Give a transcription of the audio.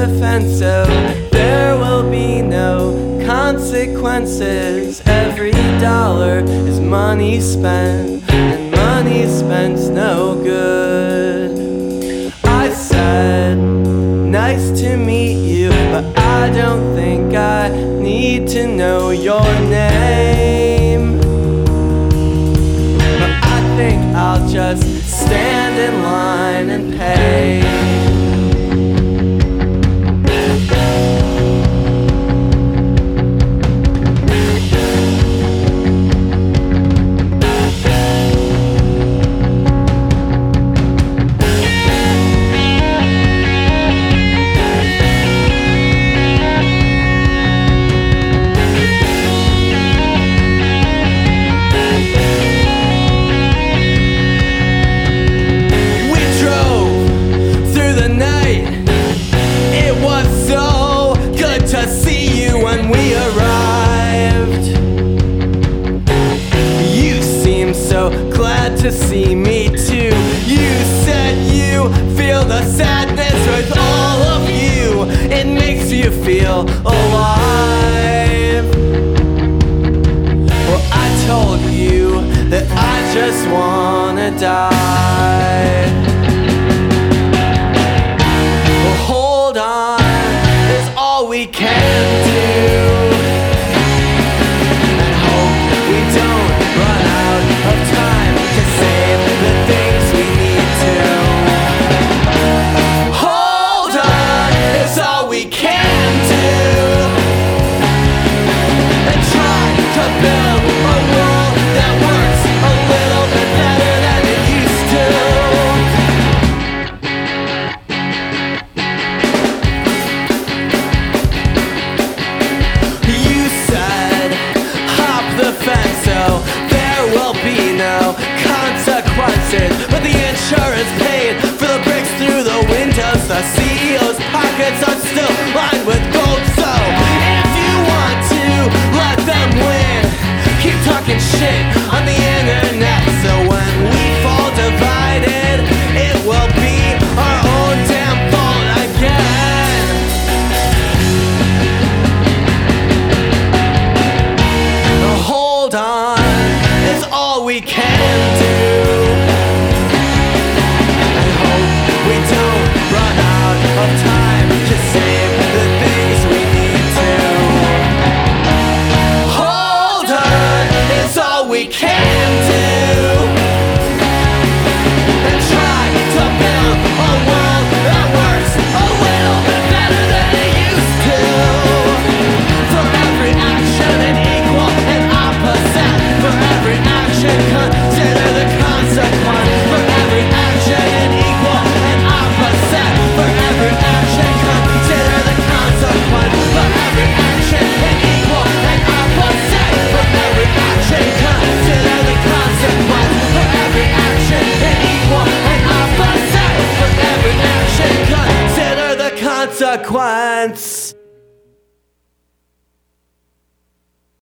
the fence so there will be no consequences. Every dollar is money spent, and money spent's no good. I said, nice to meet you, but I don't think I need to know your name. But I think I'll just stand in line and pay. Glad to see me too. You said you feel the sadness with all of you. It makes you feel alive. Well, I told you that I just wanna die. Well, hold on, it's all we can do. But the insurance paid for the bricks through the windows. The CEO's pockets are still lined with gold. So if you want to let them win, keep talking shit on the internet. So when we fall divided, it will be our own damn fault again. Hold on, it's all we can do. Time to save the things we need to. Hold on, it's all we can do. And try to build a world that works a little bit better than it used to. For every action an equal and opposite. For every action consider the consequence. For every action an equal and opposite. For every action, consider the consequence. For every action, an equal and opposite. For every action, consider the consequence. For every action, an equal and opposite. For every action, consider the consequence.